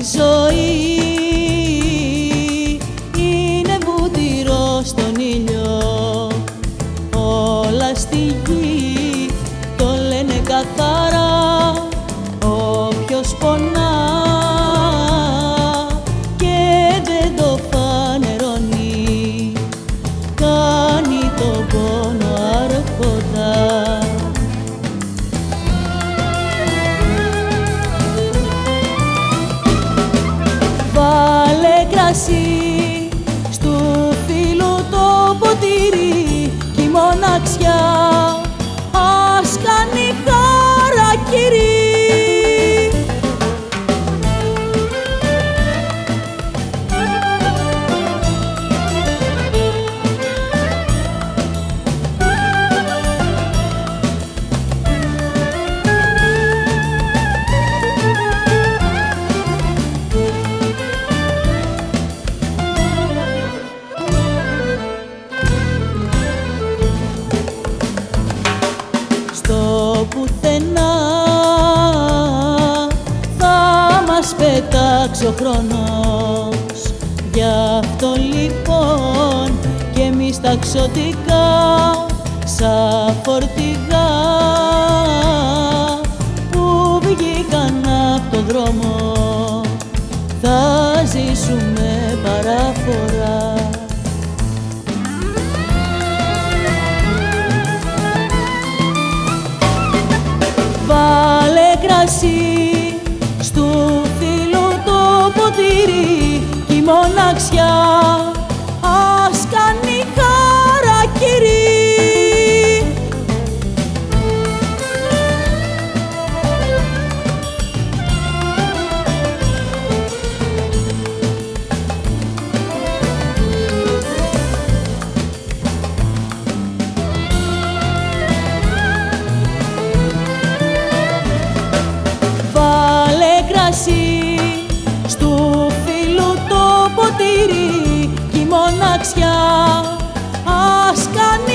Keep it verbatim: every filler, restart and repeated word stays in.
ζωή είναι βούτυρο στον ήλιο. Όλα στη γη το λένε καθαρά. Όποιος πονά και δεν το φανερώνει, κάνει τον πόνο αρχοντά. Βάλε κρασί στου φίλου το ποτήρι κι η μοναξιά ας κάνει χαρακτήρι. Στο πουθενά θα μας πετάξει ο χρόνος. Γι' αυτό λοιπόν κι εμείς τα ξωτικά σαν φορτηγά που βγήκαν απ' το δρόμο θα ζήσουμε παράφορα. Βάλε κρασί στου φίλου το ποτήρι κι η μοναξιά ας κάνει χαρακτήρι. Στου φίλου το ποτήρι κι η μοναξιά ας κάνει